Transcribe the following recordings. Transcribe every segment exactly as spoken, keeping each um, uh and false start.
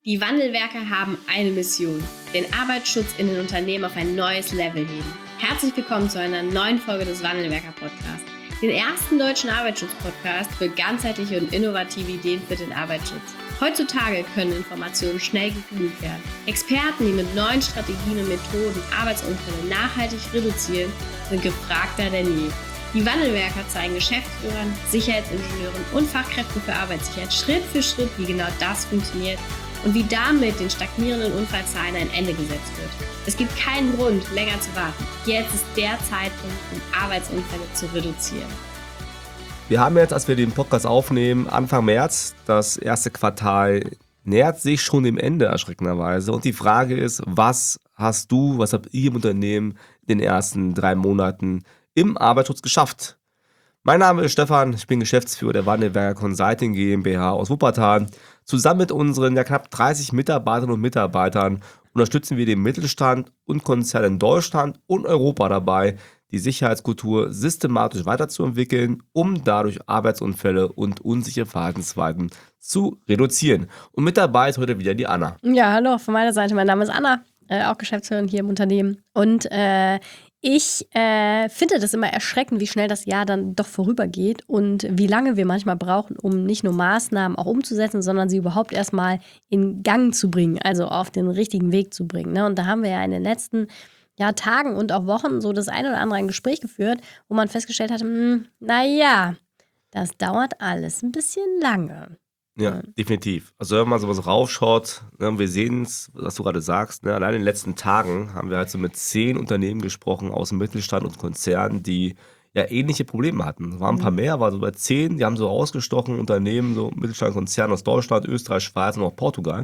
Die Wandelwerker haben eine Mission: den Arbeitsschutz in den Unternehmen auf ein neues Level heben. Herzlich willkommen zu einer neuen Folge des Wandelwerker-Podcasts, den ersten deutschen Arbeitsschutz-Podcast für ganzheitliche und innovative Ideen für den Arbeitsschutz. Heutzutage können Informationen schnell gegoogelt werden. Experten, die mit neuen Strategien und Methoden Arbeitsunfälle nachhaltig reduzieren, sind gefragter denn je. Die Wandelwerker zeigen Geschäftsführern, Sicherheitsingenieuren und Fachkräften für Arbeitssicherheit Schritt für Schritt, wie genau das funktioniert und wie damit den stagnierenden Unfallzahlen ein Ende gesetzt wird. Es gibt keinen Grund, länger zu warten. Jetzt ist der Zeitpunkt, um Arbeitsunfälle zu reduzieren. Wir haben jetzt, als wir den Podcast aufnehmen, Anfang März, das erste Quartal nähert sich schon dem Ende erschreckenderweise. Und die Frage ist, was hast du, was habt ihr im Unternehmen in den ersten drei Monaten im Arbeitsschutz geschafft? Mein Name ist Stefan, ich bin Geschäftsführer der Wandelwerker Consulting GmbH aus Wuppertal. Zusammen mit unseren ja, knapp dreißig Mitarbeiterinnen und Mitarbeitern unterstützen wir den Mittelstand und Konzerne in Deutschland und Europa dabei, die Sicherheitskultur systematisch weiterzuentwickeln, um dadurch Arbeitsunfälle und unsichere Verhaltensweisen zu reduzieren. Und mit dabei ist heute wieder die Anna. Ja, hallo, von meiner Seite. Mein Name ist Anna, äh, auch Geschäftsführerin hier im Unternehmen. Und äh, ich äh, finde das immer erschreckend, wie schnell das Jahr dann doch vorübergeht und wie lange wir manchmal brauchen, um nicht nur Maßnahmen auch umzusetzen, sondern sie überhaupt erstmal in Gang zu bringen, also auf den richtigen Weg zu bringen. Ne? Und da haben wir ja in den letzten ja, Tagen und auch Wochen so das eine oder andere ein Gespräch geführt, wo man festgestellt hat, hm, naja, das dauert alles ein bisschen lange. Ja, ja, definitiv. Also wenn man so was raufschaut, ne, wir sehen es, was du gerade sagst, ne, allein in den letzten Tagen haben wir halt so mit zehn Unternehmen gesprochen aus dem Mittelstand und Konzernen, die ja ähnliche Probleme hatten. Es waren ein paar mehr, war so bei zehn, die haben so ausgestochen, Unternehmen, so Mittelstand, Konzerne aus Deutschland, Österreich, Schweiz und auch Portugal.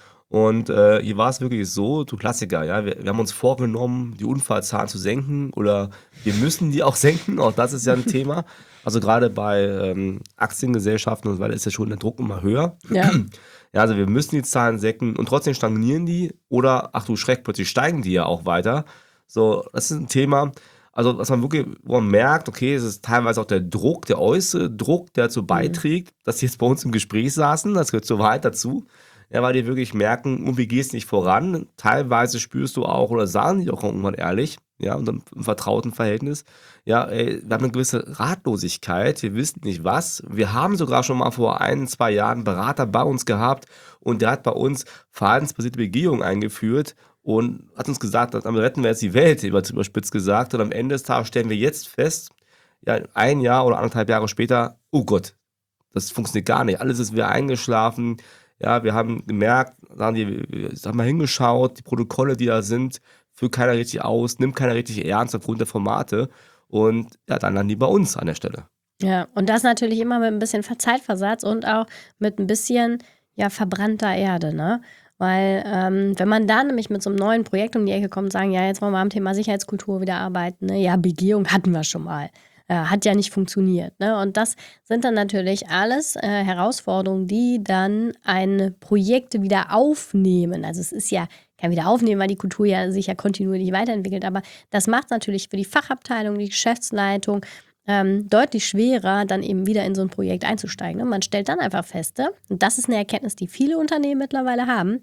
Und äh, hier war es wirklich so, du Klassiker, ja, wir, wir haben uns vorgenommen, die Unfallzahlen zu senken oder wir müssen die auch senken, auch das ist ja ein Thema. Also gerade bei ähm, Aktiengesellschaften und so weiter ist ja schon der Druck immer höher. Ja. Ja, also wir müssen die Zahlen senken und trotzdem stagnieren die oder, ach du Schreck, plötzlich steigen die ja auch weiter. So, das ist ein Thema, also was man wirklich, wo man merkt, okay, es ist teilweise auch der Druck, der äußere Druck, der dazu beiträgt, mhm. dass sie jetzt bei uns im Gespräch saßen, das gehört zur Wahrheit dazu. Ja, weil die wirklich merken, irgendwie geht es nicht voran. Teilweise spürst du auch oder sagen die auch irgendwann ehrlich, ja, und im vertrauten Verhältnis, ja, ey, wir haben eine gewisse Ratlosigkeit, wir wissen nicht was. Wir haben sogar schon mal vor ein, zwei Jahren einen Berater bei uns gehabt und der hat bei uns verhaltensbasierte Begehung eingeführt und hat uns gesagt, damit retten wir jetzt die Welt, überspitzt gesagt. Und am Ende des Tages stellen wir jetzt fest, ja, ein Jahr oder anderthalb Jahre später, oh Gott, das funktioniert gar nicht. Alles ist wieder eingeschlafen. Ja, wir haben gemerkt, sagen die, wir haben mal hingeschaut, die Protokolle, die da sind, führt keiner richtig aus, nimmt keiner richtig ernst aufgrund der Formate und ja, dann landen die bei uns an der Stelle. Ja, und das natürlich immer mit ein bisschen Zeitversatz und auch mit ein bisschen ja, verbrannter Erde, ne? Weil ähm, wenn man da nämlich mit so einem neuen Projekt um die Ecke kommt und sagen, ja, jetzt wollen wir am Thema Sicherheitskultur wieder arbeiten, ne? Ja, Begehung hatten wir schon mal. Äh, hat ja nicht funktioniert. Ne? Und das sind dann natürlich alles äh, Herausforderungen, die dann ein Projekt wieder aufnehmen. Also es ist ja kein Wiederaufnehmen, weil die Kultur ja sich ja kontinuierlich weiterentwickelt, aber das macht es natürlich für die Fachabteilung, die Geschäftsleitung ähm, deutlich schwerer, dann eben wieder in so ein Projekt einzusteigen. Ne? Man stellt dann einfach fest, und das ist eine Erkenntnis, die viele Unternehmen mittlerweile haben,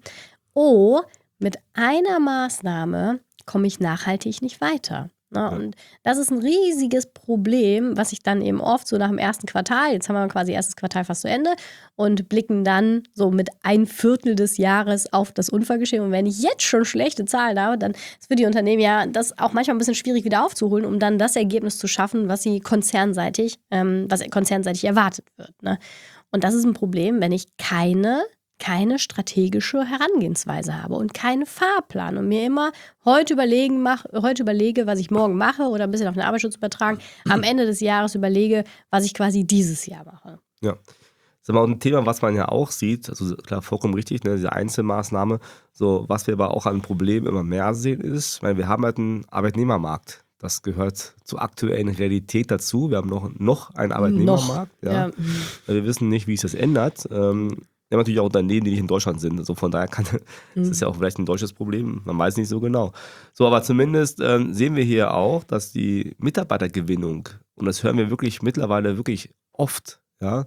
oh, mit einer Maßnahme komme ich nachhaltig nicht weiter. Ne? Und das ist ein riesiges Problem, was sich dann eben oft so nach dem ersten Quartal, jetzt haben wir quasi erstes Quartal fast zu Ende und blicken dann so mit ein Viertel des Jahres auf das Unfallgeschehen. Und wenn ich jetzt schon schlechte Zahlen habe, dann ist für die Unternehmen ja das auch manchmal ein bisschen schwierig wieder aufzuholen, um dann das Ergebnis zu schaffen, was sie konzernseitig, ähm, was konzernseitig erwartet wird. Ne? Und das ist ein Problem, wenn ich keine keine strategische Herangehensweise habe und keinen Fahrplan und mir immer heute überlegen mach, heute überlege, was ich morgen mache oder ein bisschen auf den Arbeitsschutz übertragen, am Ende des Jahres überlege, was ich quasi dieses Jahr mache. Ja, das ist aber auch ein Thema, was man ja auch sieht, also klar, vollkommen richtig, ne, diese Einzelmaßnahme, so, was wir aber auch an Problemen immer mehr sehen ist, weil wir haben halt einen Arbeitnehmermarkt. Das gehört zur aktuellen Realität dazu. Wir haben noch, noch einen Arbeitnehmermarkt. Noch, ja. ja. Wir wissen nicht, wie sich das ändert. Ähm, Wir haben natürlich auch Unternehmen, die nicht in Deutschland sind. Also von daher kann, das ist ja auch vielleicht ein deutsches Problem. Man weiß nicht so genau. So, aber zumindest ähm, sehen wir hier auch, dass die Mitarbeitergewinnung, und das hören wir wirklich mittlerweile wirklich oft, ja,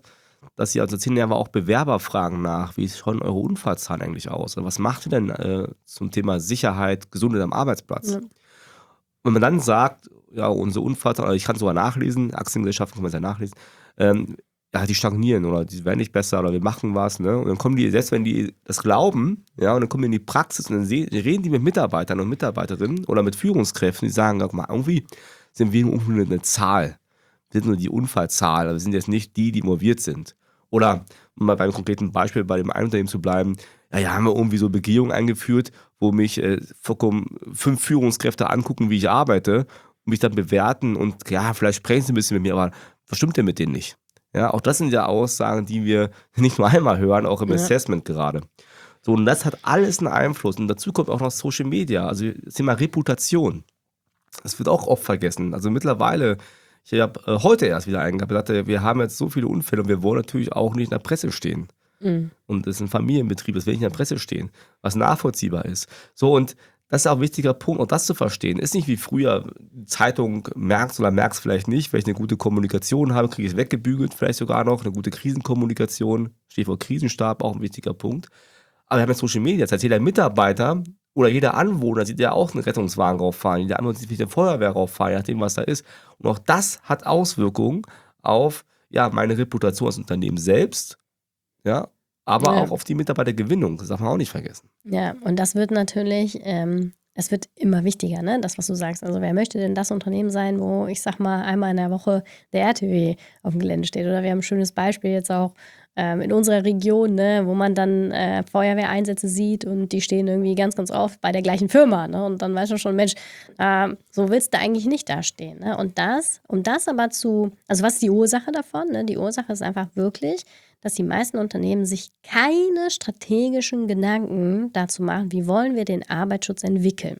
dass sie also erzählen ja aber auch Bewerber fragen nach, wie schauen eure Unfallzahlen eigentlich aus? Oder was macht ihr denn äh, zum Thema Sicherheit, Gesundheit am Arbeitsplatz? Ja. Wenn man dann sagt, ja, unsere Unfallzahlen, also ich kann es sogar nachlesen, Aktiengesellschaften kann man es ja nachlesen, ähm, ja, die stagnieren oder die werden nicht besser oder wir machen was, ne? Und dann kommen die, selbst wenn die das glauben, ja, und dann kommen die in die Praxis und dann sehen, reden die mit Mitarbeitern und Mitarbeiterinnen oder mit Führungskräften, die sagen, guck mal, irgendwie sind wir irgendwie eine Zahl. Wir sind nur die Unfallzahl, aber wir sind jetzt nicht die, die involviert sind. Oder, um mal beim konkreten Beispiel bei dem einen Unternehmen zu bleiben, ja, ja, haben wir irgendwie so Begehungen eingeführt, wo mich äh, vollkommen fünf Führungskräfte angucken, wie ich arbeite und mich dann bewerten und ja, vielleicht sprechen sie ein bisschen mit mir, aber was stimmt denn mit denen nicht? Ja, auch das sind ja Aussagen, die wir nicht nur einmal hören, auch im Ja. Assessment gerade. So, und das hat alles einen Einfluss. Und dazu kommt auch noch Social Media, also das Thema Reputation. Das wird auch oft vergessen. Also mittlerweile, ich habe äh, heute erst wieder einen gehabt, gesagt, wir haben jetzt so viele Unfälle und wir wollen natürlich auch nicht in der Presse stehen. Mhm. Und das ist ein Familienbetrieb, das will nicht in der Presse stehen, was nachvollziehbar ist. So, und das ist auch ein wichtiger Punkt, auch das zu verstehen. Ist nicht wie früher, Zeitung merkst oder merkst vielleicht nicht, wenn ich eine gute Kommunikation habe, kriege ich es weggebügelt, vielleicht sogar noch, eine gute Krisenkommunikation, Stichwort Krisenstab, auch ein wichtiger Punkt. Aber wir haben jetzt Social Media, das heißt, jeder Mitarbeiter oder jeder Anwohner sieht ja auch einen Rettungswagen rauffahren, jeder Anwohner sieht eine Feuerwehr rauffahren, je nachdem, was da ist. Und auch das hat Auswirkungen auf ja, meine Reputation als Unternehmen selbst, ja, aber Ja. auch auf die Mitarbeitergewinnung, das darf man auch nicht vergessen. Ja, und das wird natürlich, ähm, es wird immer wichtiger, ne? Das, was du sagst. Also wer möchte denn das Unternehmen sein, wo ich sag mal einmal in der Woche der R T W auf dem Gelände steht? Oder wir haben ein schönes Beispiel jetzt auch ähm, in unserer Region, ne, wo man dann äh, Feuerwehreinsätze sieht und die stehen irgendwie ganz, ganz oft bei der gleichen Firma. Ne? Und dann weißt du schon, Mensch, ähm, so willst du eigentlich nicht dastehen. Ne? Und das, um das aber zu, also was ist die Ursache davon? Ne? Die Ursache ist einfach wirklich, dass die meisten Unternehmen sich keine strategischen Gedanken dazu machen, wie wollen wir den Arbeitsschutz entwickeln.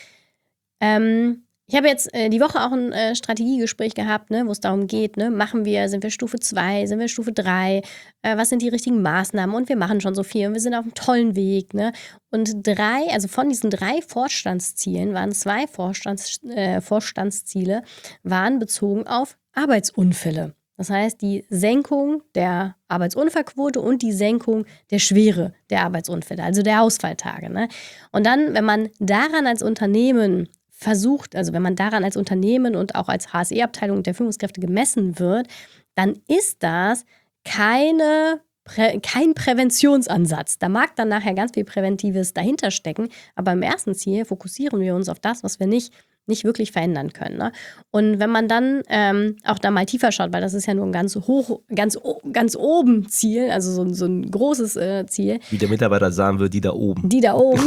Ähm, ich habe jetzt äh, die Woche auch ein äh, Strategiegespräch gehabt, ne, wo es darum geht, ne, machen wir, sind wir Stufe zwei, sind wir Stufe drei, äh, was sind die richtigen Maßnahmen und wir machen schon so viel und wir sind auf einem tollen Weg. Ne? Und drei, also von diesen drei Vorstandszielen waren zwei Vorstands, äh, Vorstandsziele waren bezogen auf Arbeitsunfälle. Das heißt, die Senkung der Arbeitsunfallquote und die Senkung der Schwere der Arbeitsunfälle, also der Ausfalltage. Ne? Und dann, wenn man daran als Unternehmen versucht, also wenn man daran als Unternehmen und auch als H S E-Abteilung der Führungskräfte gemessen wird, dann ist das keine, Prä- kein Präventionsansatz. Da mag dann nachher ganz viel Präventives dahinter stecken, aber im ersten Ziel fokussieren wir uns auf das, was wir nicht nicht wirklich verändern können. Ne? Und wenn man dann ähm, auch da mal tiefer schaut, weil das ist ja nur ein ganz hoch, ganz, ganz oben Ziel, also so, ein- so ein großes äh, Ziel, Wie der Mitarbeiter sagen würde, die da oben. die da oben.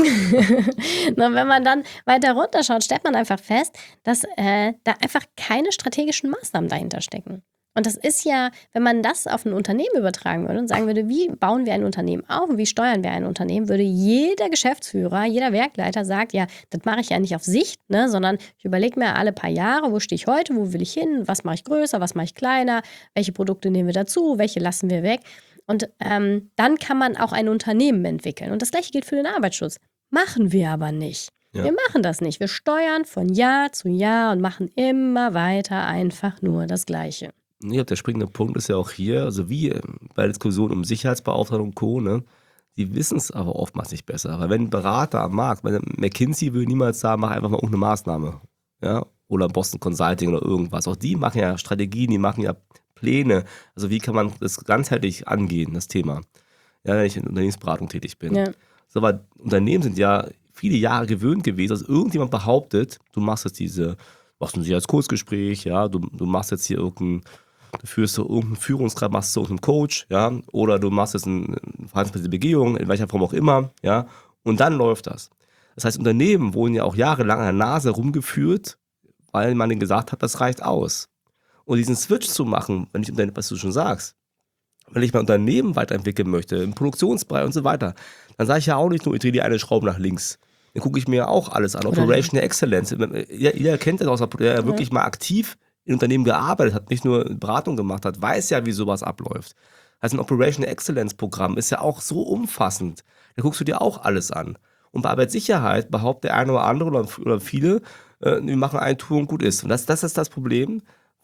Na, wenn man dann weiter runterschaut, stellt man einfach fest, dass äh, da einfach keine strategischen Maßnahmen dahinter stecken. Und das ist ja, wenn man das auf ein Unternehmen übertragen würde und sagen würde, wie bauen wir ein Unternehmen auf und wie steuern wir ein Unternehmen, würde jeder Geschäftsführer, jeder Werkleiter sagt, ja, das mache ich ja nicht auf Sicht, ne, sondern ich überlege mir alle paar Jahre, wo stehe ich heute, wo will ich hin, was mache ich größer, was mache ich kleiner, welche Produkte nehmen wir dazu, welche lassen wir weg. Und ähm, dann kann man auch ein Unternehmen entwickeln. Und das Gleiche gilt für den Arbeitsschutz. Machen wir aber nicht. Ja. Wir machen das nicht. Wir steuern von Jahr zu Jahr und machen immer weiter einfach nur das Gleiche. Ich glaube, der springende Punkt ist ja auch hier, also wie äh, bei der Diskussion um Sicherheitsbeauftragten und Co., ne, die wissen es aber oftmals nicht besser. Weil wenn ein Berater am Markt, weil McKinsey würde niemals sagen, mach einfach mal irgendeine Maßnahme. Ja? Oder Boston Consulting oder irgendwas. Auch die machen ja Strategien, die machen ja Pläne. Also wie kann man das ganzheitlich angehen, das Thema. Ja, wenn ich in Unternehmensberatung tätig bin. Ja. So, aber Unternehmen sind ja viele Jahre gewöhnt gewesen, dass irgendjemand behauptet, du machst jetzt diese, machst ein Sicherheitskursgespräch, ja, du, du machst jetzt hier irgendein, du führst so irgendeinen Führungsgrad, machst so irgendeinen Coach, ja, oder du machst jetzt eine verhaltensbasierte Begehung, in welcher Form auch immer, ja, und dann läuft das. Das heißt, Unternehmen wurden ja auch jahrelang an der Nase rumgeführt, weil man ihnen gesagt hat, das reicht aus. Und diesen Switch zu machen, wenn ich, was du schon sagst, wenn ich mein Unternehmen weiterentwickeln möchte, im Produktionsbereich und so weiter, dann sage ich ja auch nicht nur, ich drehe die eine Schraube nach links. Dann gucke ich mir auch alles an. Oder Operational Excellence. Jeder, jeder kennt das, aus, der ja wirklich mal aktiv in Unternehmen gearbeitet hat, nicht nur Beratung gemacht hat, weiß ja, wie sowas abläuft. Also ein Operational Excellence Programm ist ja auch so umfassend. Da guckst du dir auch alles an. Und bei Arbeitssicherheit behauptet der eine oder andere oder, oder viele, äh, wir machen eine Tour und gut ist. Und das, das ist das Problem,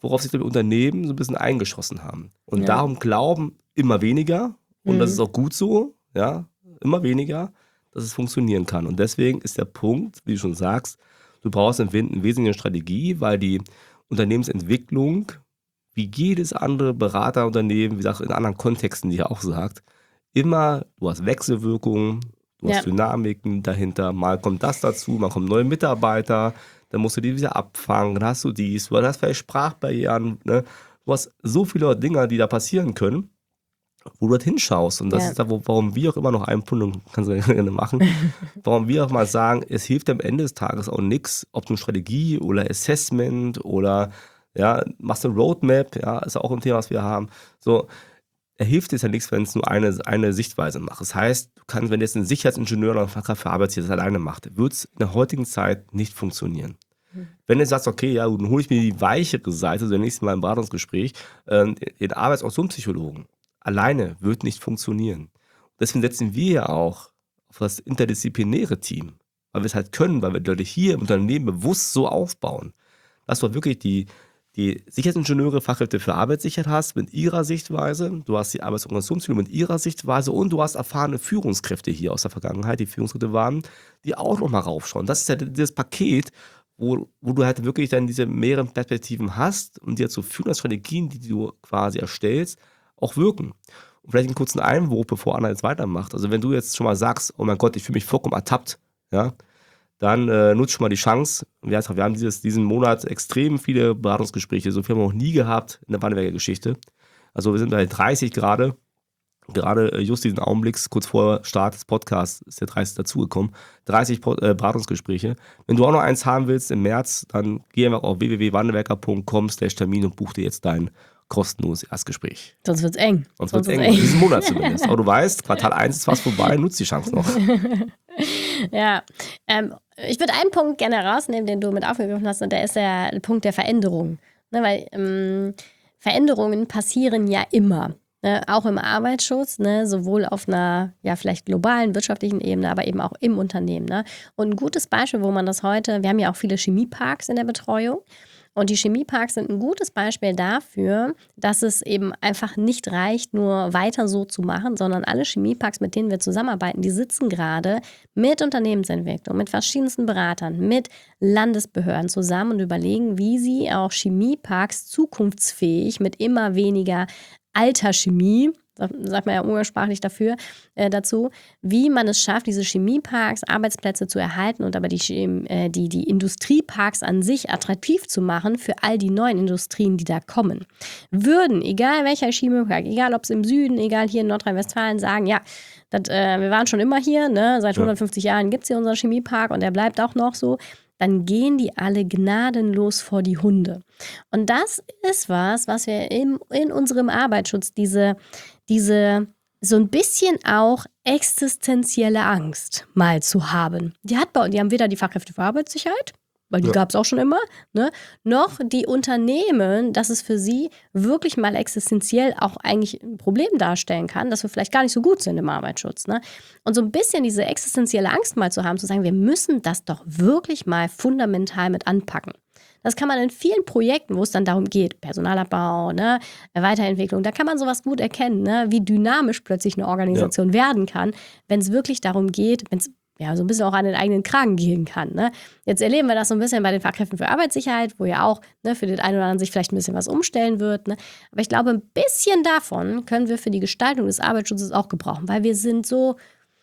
worauf sich die Unternehmen so ein bisschen eingeschossen haben. Und Ja. darum glauben immer weniger, und Mhm. das ist auch gut so, ja, immer weniger, dass es funktionieren kann. Und deswegen ist der Punkt, wie du schon sagst, du brauchst eine wesentliche Strategie, weil die Unternehmensentwicklung, wie jedes andere Beraterunternehmen, wie gesagt, in anderen Kontexten, die er auch sagt, immer, du hast Wechselwirkungen, du Ja. hast Dynamiken dahinter, mal kommt das dazu, mal kommen neue Mitarbeiter, dann musst du die wieder abfangen, dann hast du dies, du hast vielleicht Sprachbarrieren, ne? Du hast so viele Dinge, die da passieren können, wo du dort hinschaust. Und das Ja. ist da, wo, warum wir auch immer noch einen Punkt, und kannst du gerne machen, warum wir auch mal sagen, es hilft am Ende des Tages auch nichts, ob du eine Strategie oder Assessment oder ja, machst eine Roadmap, ja, ist auch ein Thema, was wir haben. So, er hilft dir ja nichts, wenn es nur eine, eine Sichtweise macht. Das heißt, du kannst, wenn jetzt ein Sicherheitsingenieur oder ein Fachkraft für Arbeit das alleine macht, wird es in der heutigen Zeit nicht funktionieren. Mhm. Wenn du sagst, okay, ja, dann hole ich mir die weichere Seite, so nächstes Mal im Beratungsgespräch, äh, den Arbeits- und Psychologen. Alleine wird nicht funktionieren. Deswegen setzen wir ja auch auf das interdisziplinäre Team, weil wir es halt können, weil wir die Leute hier im Unternehmen bewusst so aufbauen, dass du wirklich die, die Sicherheitsingenieure, Fachkräfte für Arbeitssicherheit hast mit ihrer Sichtweise, du hast die Arbeits- und Organisationspsychologen mit ihrer Sichtweise und du hast erfahrene Führungskräfte hier aus der Vergangenheit, die Führungskräfte waren, die auch nochmal raufschauen. Das ist ja dieses Paket, wo, wo du halt wirklich dann diese mehreren Perspektiven hast und die dazu führen, dass Strategien, die du quasi erstellst, auch wirken. Und vielleicht einen kurzen Einwurf, bevor Anna jetzt weitermacht. Also wenn du jetzt schon mal sagst, oh mein Gott, ich fühle mich vollkommen ertappt, ja, dann äh, nutzt schon mal die Chance. Wir, wir haben dieses, diesen Monat extrem viele Beratungsgespräche, so viel haben wir noch nie gehabt in der Wandelwerker Geschichte. Also wir sind bei dreißig gerade, gerade äh, just diesen Augenblick, kurz vor Start des Podcasts ist der dreißig dazugekommen, dreißig Pod, äh, Beratungsgespräche. Wenn du auch noch eins haben willst im März, dann geh einfach auf w w w punkt wandelwerker punkt com slash termin und buch dir jetzt dein kostenloses Erstgespräch. Sonst wird's eng. Sonst wird es eng, in diesem Monat zumindest. Aber du weißt, Quartal eins ist fast vorbei, nutzt die Chance noch. Ja, ähm, ich würde einen Punkt gerne rausnehmen, den du mit aufgegriffen hast, und der ist der Punkt der Veränderung. Ne, weil ähm, Veränderungen passieren ja immer. Ne, auch im Arbeitsschutz, ne, sowohl auf einer ja vielleicht globalen wirtschaftlichen Ebene, aber eben auch im Unternehmen. Ne? Und ein gutes Beispiel, wo man das heute, wir haben ja auch viele Chemieparks in der Betreuung. Und die Chemieparks sind ein gutes Beispiel dafür, dass es eben einfach nicht reicht, nur weiter so zu machen, sondern alle Chemieparks, mit denen wir zusammenarbeiten, die sitzen gerade mit Unternehmensentwicklung, mit verschiedensten Beratern, mit Landesbehörden zusammen und überlegen, wie sie auch Chemieparks zukunftsfähig mit immer weniger alter Chemie, sagt man ja umgangssprachlich dafür, äh, dazu, wie man es schafft, diese Chemieparks, Arbeitsplätze zu erhalten und aber die, äh, die, die Industrieparks an sich attraktiv zu machen für all die neuen Industrien, die da kommen. Würden, egal welcher Chemiepark, egal ob es im Süden, egal hier in Nordrhein-Westfalen, sagen, ja, das, äh, wir waren schon immer hier, ne? Seit hundertfünfzig Jahren gibt es hier unseren Chemiepark und der bleibt auch noch so, dann gehen die alle gnadenlos vor die Hunde. Und das ist was, was wir im, in unserem Arbeitsschutz, diese, diese so ein bisschen auch existenzielle Angst mal zu haben. Die hat bei, die haben weder die Fachkräfte für Arbeitssicherheit, weil die Ja. gab es auch schon immer, ne, noch die Unternehmen, dass es für sie wirklich mal existenziell auch eigentlich ein Problem darstellen kann, dass wir vielleicht gar nicht so gut sind im Arbeitsschutz. Ne? Und so ein bisschen diese existenzielle Angst mal zu haben, zu sagen, wir müssen das doch wirklich mal fundamental mit anpacken. Das kann man in vielen Projekten, wo es dann darum geht, Personalabbau, ne, Weiterentwicklung, da kann man sowas gut erkennen, ne, wie dynamisch plötzlich eine Organisation ja. werden kann, wenn es wirklich darum geht, wenn es ja so ein bisschen auch an den eigenen Kragen gehen kann. Ne? Jetzt erleben wir das so ein bisschen bei den Fachkräften für Arbeitssicherheit, wo ja auch ne, für den einen oder anderen sich vielleicht ein bisschen was umstellen wird. Ne? Aber ich glaube, ein bisschen davon können wir für die Gestaltung des Arbeitsschutzes auch gebrauchen, weil wir sind so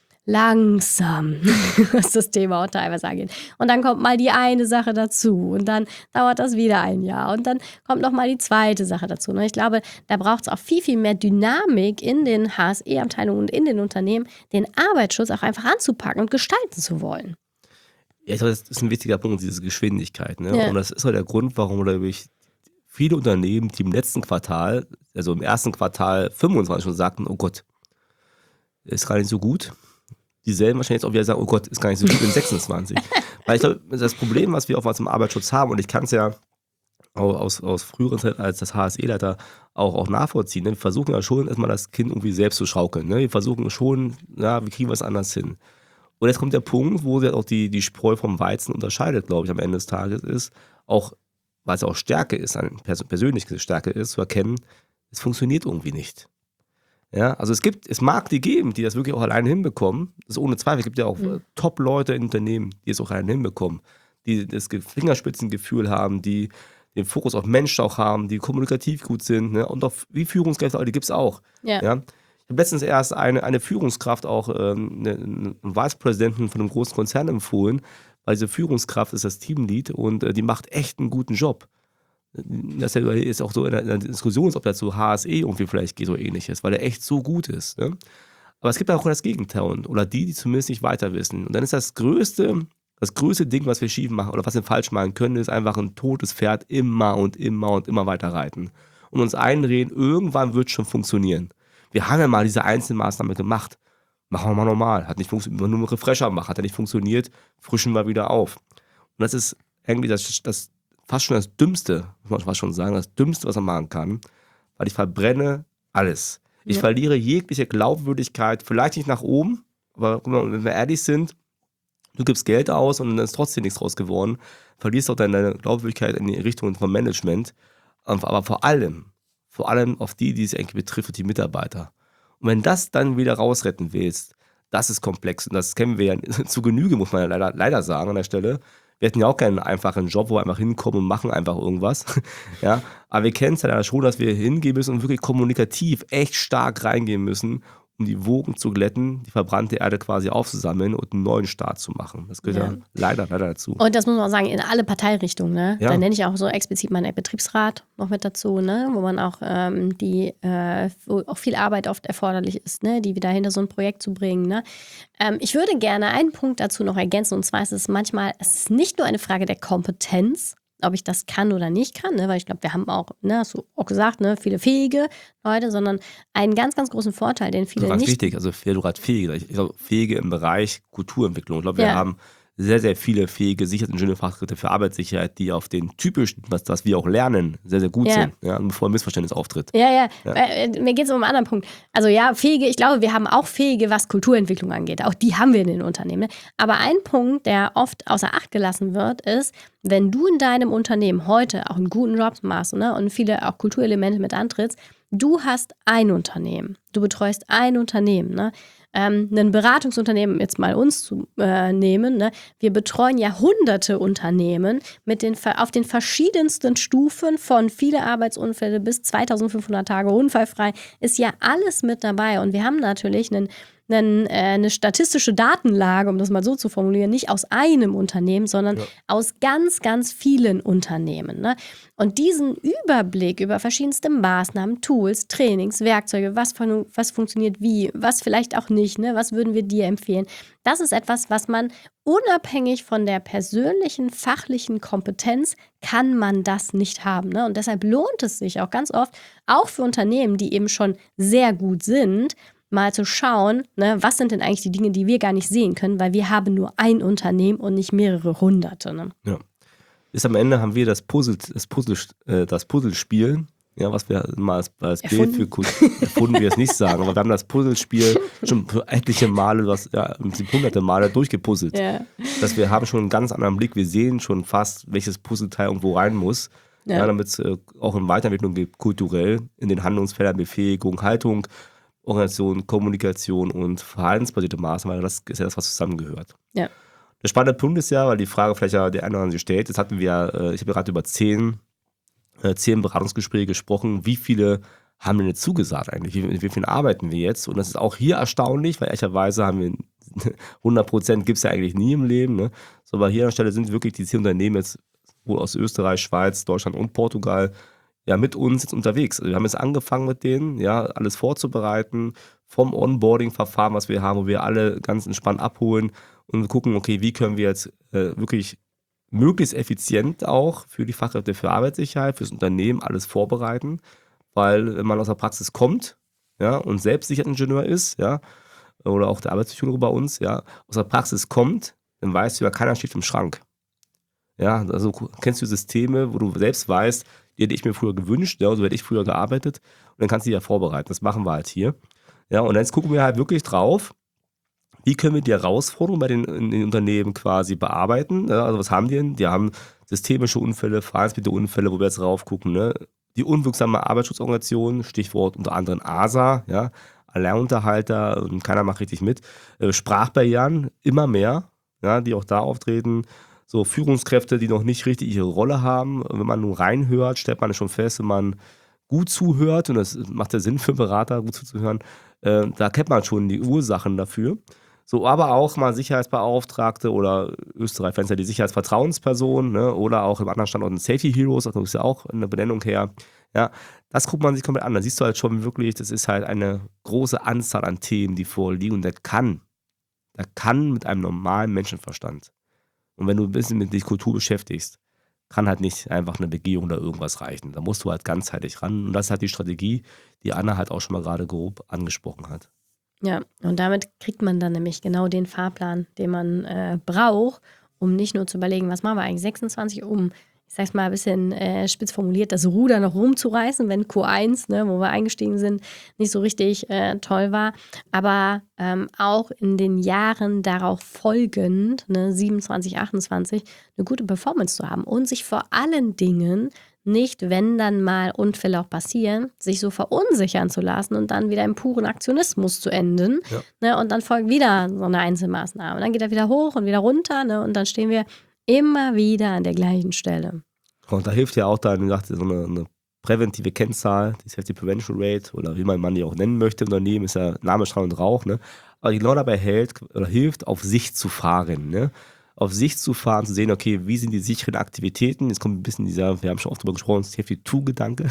langsam, was das Thema auch teilweise angeht. Und dann kommt mal die eine Sache dazu und dann dauert das wieder ein Jahr und dann kommt noch mal die zweite Sache dazu. Und ich glaube, da braucht es auch viel, viel mehr Dynamik in den H S E-Abteilungen und in den Unternehmen, den Arbeitsschutz auch einfach anzupacken und gestalten zu wollen. Ja, ich glaube, das ist ein wichtiger Punkt, diese Geschwindigkeit. Ne? Ja. Und das ist auch der Grund, warum oder ich viele Unternehmen, die im letzten Quartal, also im ersten Quartal fünfundzwanzig schon sagten, oh Gott, ist gar nicht so gut. Dieselben wahrscheinlich jetzt auch wieder sagen, oh Gott, ist gar nicht so gut in sechsundzwanzig. Weil ich glaube, das Problem, was wir auch was im Arbeitsschutz haben, und ich kann es ja auch aus, aus früheren Zeiten als das H S E-Leiter auch, auch nachvollziehen, ne? Wir versuchen ja schon erstmal das Kind irgendwie selbst zu schaukeln. Ne? Wir versuchen schon, ja, wie kriegen wir es anders hin? Und jetzt kommt der Punkt, wo sich auch die, die Spreu vom Weizen unterscheidet, glaube ich, am Ende des Tages ist, auch weil es auch Stärke ist, eine pers- persönliche Stärke ist, zu erkennen, es funktioniert irgendwie nicht. Ja, also es gibt, es mag die geben, die das wirklich auch alleine hinbekommen. Das ist ohne Zweifel. Es gibt ja auch Mhm. äh, Top-Leute in Unternehmen, die es auch alleine hinbekommen, die das Ge- Fingerspitzengefühl haben, die den Fokus auf Mensch auch haben, die kommunikativ gut sind, ne? Und auch wie Führungskräfte, die gibt es auch. Ja. Ja. Ich habe letztens erst eine, eine Führungskraft, auch ähm, ne, einen Vicepräsidenten von einem großen Konzern empfohlen, weil diese Führungskraft ist das Teamlead und äh, die macht echt einen guten Job. Das ist auch so in der, in der Diskussion, ob das zu H S E irgendwie vielleicht geht, so ähnliches, weil er echt so gut ist. Ne? Aber es gibt auch das Gegenteil und- oder die, die zumindest nicht weiter wissen. Und dann ist das größte, das größte Ding, was wir schief machen oder was wir falsch machen können, ist einfach ein totes Pferd immer und immer und immer weiter reiten. Und uns einreden, irgendwann wird es schon funktionieren. Wir haben ja mal diese Einzelmaßnahme gemacht. Machen wir mal normal. Hat nicht funktioniert, nur einen Refresher machen, hat ja nicht funktioniert, frischen wir wieder auf. Und das ist irgendwie das, das fast schon das Dümmste, muss man fast schon sagen, das Dümmste, was man machen kann, weil ich verbrenne alles. Ich Ja. verliere jegliche Glaubwürdigkeit, vielleicht nicht nach oben, aber guck mal, wenn wir ehrlich sind, du gibst Geld aus und dann ist trotzdem nichts draus geworden, verlierst auch deine Glaubwürdigkeit in die Richtung vom Management, aber vor allem, vor allem auf die, die es eigentlich betrifft, die Mitarbeiter. Und wenn das dann wieder rausretten willst, das ist komplex und das kennen wir ja zu Genüge, muss man ja leider, leider sagen an der Stelle. Wir hätten ja auch keinen einfachen Job, wo wir einfach hinkommen und machen einfach irgendwas. Ja, aber wir kennen es ja leider schon, dass wir hingehen müssen und wirklich kommunikativ echt stark reingehen müssen, um die Wogen zu glätten, die verbrannte Erde quasi aufzusammeln und einen neuen Start zu machen. Das gehört ja, Ja. leider, leider dazu. Und das muss man auch sagen, in alle Parteirichtungen. Ne? Ja. Da nenne ich auch so explizit meinen Betriebsrat noch mit dazu, ne? Wo man auch ähm, die, äh, wo auch viel Arbeit oft erforderlich ist, ne? Die wieder hinter so ein Projekt zu bringen. Ne? Ähm, ich würde gerne einen Punkt dazu noch ergänzen, und zwar ist es manchmal, es ist nicht nur eine Frage der Kompetenz, ob ich das kann oder nicht kann, ne? Weil ich glaube, wir haben auch, ne, hast du auch gesagt, ne, viele fähige Leute, sondern einen ganz, ganz großen Vorteil, den viele Ganz nicht. wichtig, also ja, du gerade fähige, ich glaube, fähige im Bereich Kulturentwicklung. Ich glaube, wir Ja. haben sehr, sehr viele fähige Sicherheitsingenieurfachkräfte für Arbeitssicherheit, die auf den typischen, was, was wir auch lernen, sehr, sehr gut Ja. sind, ja, bevor ein Missverständnis auftritt. Ja, ja, Ja. Äh, mir geht es um einen anderen Punkt. Also ja, fähige, ich glaube, wir haben auch fähige, was Kulturentwicklung angeht. Auch die haben wir in den Unternehmen. Aber ein Punkt, der oft außer Acht gelassen wird, ist, wenn du in deinem Unternehmen heute auch einen guten Job machst, ne, und viele auch Kulturelemente mit antrittst, du hast ein Unternehmen. Du betreust ein Unternehmen, ne? Ähm, ein Beratungsunternehmen, jetzt mal uns zu äh, nehmen, ne? Wir betreuen ja hunderte Unternehmen mit den, ver- auf den verschiedensten Stufen von viele Arbeitsunfälle bis zweitausendfünfhundert Tage unfallfrei, ist ja alles mit dabei. Und wir haben natürlich einen einen, äh, eine statistische Datenlage, um das mal so zu formulieren, nicht aus einem Unternehmen, sondern Ja. aus ganz, ganz vielen Unternehmen. Ne? Und diesen Überblick über verschiedenste Maßnahmen, Tools, Trainings, Werkzeuge, was, fun- was funktioniert wie, was vielleicht auch nicht, ne? Was würden wir dir empfehlen? Das ist etwas, was man unabhängig von der persönlichen, fachlichen Kompetenz kann man das nicht haben. Ne? Und deshalb lohnt es sich auch ganz oft, auch für Unternehmen, die eben schon sehr gut sind, mal zu schauen, ne, was sind denn eigentlich die Dinge, die wir gar nicht sehen können, weil wir haben nur ein Unternehmen und nicht mehrere hunderte. Ne? Ja. Ist am Ende haben wir das Puzzle, das Puzzle, äh, das Puzzlespiel, ja, was wir mal als, als Bild Erfunden. für Kult- erfunden wir es nicht sagen, aber wir haben das Puzzlespiel schon etliche Male, was ja, im Prinzip hunderte Male durchgepuzzelt. Ja. Dass wir haben schon einen ganz anderen Blick, wir sehen schon fast, welches Puzzleteil irgendwo rein muss, Ja. ja. damit es äh, auch in Weiterentwicklung gibt, kulturell, in den Handlungsfeldern Befähigung, Haltung, Organisation, Kommunikation und verhaltensbasierte Maßnahmen, das ist ja das, was zusammengehört. Ja. Der spannende Punkt ist ja, weil die Frage vielleicht ja der eine oder andere sich stellt, jetzt hatten wir, äh, ich habe gerade über zehn, äh, zehn Beratungsgespräche gesprochen, wie viele haben denn jetzt zugesagt eigentlich, wie, wie viel arbeiten wir jetzt? Und das ist auch hier erstaunlich, weil ehrlicherweise haben wir hundert Prozent gibt es ja eigentlich nie im Leben, ne? So, aber hier an der Stelle sind wirklich die zehn Unternehmen jetzt wohl aus Österreich, Schweiz, Deutschland und Portugal ja mit uns jetzt unterwegs. Also wir haben jetzt angefangen mit denen, ja, alles vorzubereiten, vom Onboarding-Verfahren, was wir haben, wo wir alle ganz entspannt abholen und gucken, okay, wie können wir jetzt äh, wirklich möglichst effizient auch für die Fachkräfte für Arbeitssicherheit, fürs Unternehmen alles vorbereiten, weil wenn man aus der Praxis kommt, ja, und selbst Sicherheitsingenieur ist, ja, oder auch der Arbeitspsychologe bei uns, ja, aus der Praxis kommt, dann weißt du ja, keiner steht im Schrank. Ja, also kennst du Systeme, wo du selbst weißt, die hätte ich mir früher gewünscht, ja, so hätte ich früher gearbeitet und dann kannst du die ja vorbereiten. Das machen wir halt hier. Ja, und jetzt gucken wir halt wirklich drauf, wie können wir die Herausforderungen bei den, in den Unternehmen quasi bearbeiten. Ja, also was haben die denn? Die haben systemische Unfälle, verhaltensbedingte Unfälle, wo wir jetzt drauf gucken, ne? Die unwirksame Arbeitsschutzorganisation, Stichwort unter anderem A S A, ja, Alleinunterhalter und keiner macht richtig mit. Äh, Sprachbarrieren, immer mehr, ja, die auch da auftreten. So Führungskräfte, die noch nicht richtig ihre Rolle haben. Wenn man nur reinhört, stellt man schon fest, wenn man gut zuhört, und das macht ja Sinn für Berater, gut zuzuhören, äh, da kennt man schon die Ursachen dafür. So, aber auch mal Sicherheitsbeauftragte oder Österreich, wenn es ja die Sicherheitsvertrauensperson, ne, oder auch im anderen Standort Safety Heroes, also ist ja auch eine Benennung her. Ja, das guckt man sich komplett an. Da siehst du halt schon wirklich, das ist halt eine große Anzahl an Themen, die vorliegen, und der kann, der kann mit einem normalen Menschenverstand. Und wenn du ein bisschen mit dich Kultur beschäftigst, kann halt nicht einfach eine Begehung oder irgendwas reichen. Da musst du halt ganzheitlich ran. Und das ist halt die Strategie, die Anna halt auch schon mal gerade grob angesprochen hat. Ja, und damit kriegt man dann nämlich genau den Fahrplan, den man äh, braucht, um nicht nur zu überlegen, was machen wir eigentlich sechsundzwanzig, um, ich sag's mal ein bisschen äh, spitz formuliert, das Ruder noch rumzureißen, wenn Q eins, ne, wo wir eingestiegen sind, nicht so richtig äh, toll war. Aber ähm, auch in den Jahren darauf folgend, ne, siebenundzwanzig, achtundzwanzig, eine gute Performance zu haben und sich vor allen Dingen nicht, wenn dann mal Unfälle auch passieren, sich so verunsichern zu lassen und dann wieder im puren Aktionismus zu enden. Ja. Ne, und dann folgt wieder so eine Einzelmaßnahme. Und dann geht er wieder hoch und wieder runter, ne, und dann stehen wir immer wieder an der gleichen Stelle. Und da hilft ja auch dann, wie gesagt, so eine, eine präventive Kennzahl, die Safety Prevention Rate, oder wie man, man die auch nennen möchte im Unternehmen, ist ja Name, Strahl und Rauch. Ne? Aber die genau dabei hält oder hilft, auf Sicht zu fahren. Ne? Auf Sicht zu fahren, zu sehen, okay, wie sind die sicheren Aktivitäten? Jetzt kommt ein bisschen dieser, wir haben schon oft darüber gesprochen, Safety Two-Gedanke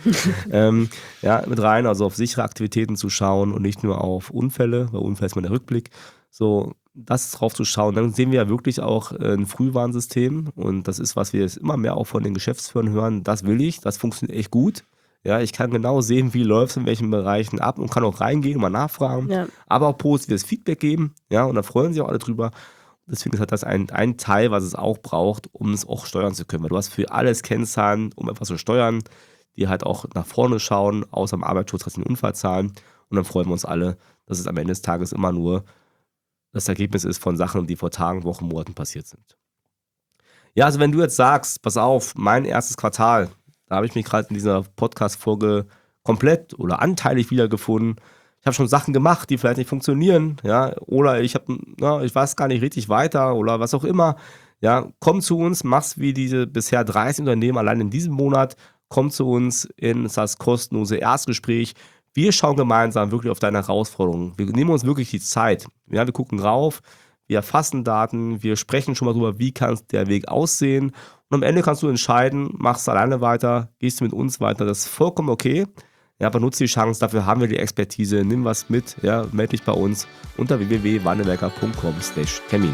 ähm, ja, mit rein, also auf sichere Aktivitäten zu schauen und nicht nur auf Unfälle, weil Unfall ist mal der Rückblick. So, das drauf zu schauen, dann sehen wir ja wirklich auch ein Frühwarnsystem, und das ist, was wir jetzt immer mehr auch von den Geschäftsführern hören, das will ich, das funktioniert echt gut. Ja, ich kann genau sehen, wie läuft es in welchen Bereichen ab, und kann auch reingehen und mal nachfragen, Ja. aber auch positives Feedback geben, ja, und da freuen sich auch alle drüber. Deswegen ist halt das ein, ein Teil, was es auch braucht, um es auch steuern zu können, weil du hast für alles Kennzahlen, um etwas zu steuern, die halt auch nach vorne schauen, außer im Arbeitsschutz hast du den Unfallzahlen, und dann freuen wir uns alle, dass es am Ende des Tages immer nur das Ergebnis ist von Sachen, die vor Tagen, Wochen, Monaten passiert sind. Ja, also wenn du jetzt sagst, pass auf, mein erstes Quartal, da habe ich mich gerade in dieser Podcast-Folge komplett oder anteilig wiedergefunden. Ich habe schon Sachen gemacht, die vielleicht nicht funktionieren, ja, oder ich habe, na, ich weiß gar nicht richtig weiter oder was auch immer. Ja, komm zu uns, mach's wie diese bisher dreißig Unternehmen allein in diesem Monat, komm zu uns in das kostenlose Erstgespräch. Wir schauen gemeinsam wirklich auf deine Herausforderungen. Wir nehmen uns wirklich die Zeit. Ja, wir gucken rauf, wir erfassen Daten, wir sprechen schon mal darüber, wie kann der Weg aussehen. Und am Ende kannst du entscheiden, machst du alleine weiter, gehst du mit uns weiter. Das ist vollkommen okay. Ja, aber nutze die Chance, dafür haben wir die Expertise. Nimm was mit, ja, melde dich bei uns unter w w w punkt wandelwerker punkt com slash termin.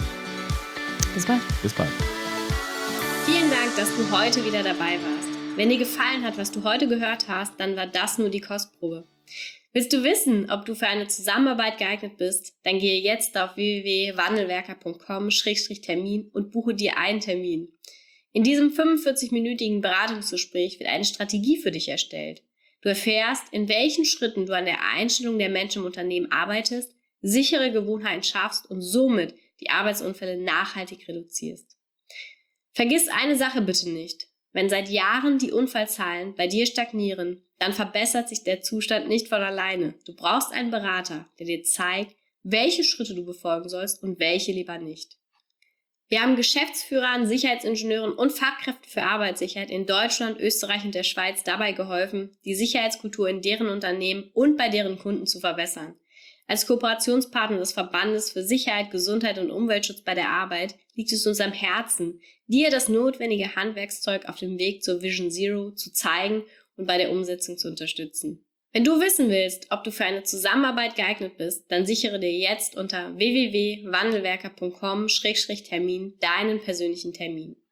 Bis bald. Bis bald. Vielen Dank, dass du heute wieder dabei warst. Wenn dir gefallen hat, was du heute gehört hast, dann war das nur die Kostprobe. Willst du wissen, ob du für eine Zusammenarbeit geeignet bist? Dann gehe jetzt auf w w w punkt wandelwerker punkt com slash termin und buche dir einen Termin. In diesem fünfundvierzig-minütigen Beratungsgespräch wird eine Strategie für dich erstellt. Du erfährst, in welchen Schritten du an der Einstellung der Menschen im Unternehmen arbeitest, sichere Gewohnheiten schaffst und somit die Arbeitsunfälle nachhaltig reduzierst. Vergiss eine Sache bitte nicht. Wenn seit Jahren die Unfallzahlen bei dir stagnieren, dann verbessert sich der Zustand nicht von alleine. Du brauchst einen Berater, der dir zeigt, welche Schritte du befolgen sollst und welche lieber nicht. Wir haben Geschäftsführern, Sicherheitsingenieuren und Fachkräften für Arbeitssicherheit in Deutschland, Österreich und der Schweiz dabei geholfen, die Sicherheitskultur in deren Unternehmen und bei deren Kunden zu verbessern. Als Kooperationspartner des Verbandes für Sicherheit, Gesundheit und Umweltschutz bei der Arbeit liegt es uns am Herzen, dir das notwendige Handwerkszeug auf dem Weg zur Vision Zero zu zeigen und bei der Umsetzung zu unterstützen. Wenn du wissen willst, ob du für eine Zusammenarbeit geeignet bist, dann sichere dir jetzt unter w w w punkt wandelwerker punkt com slash termin deinen persönlichen Termin.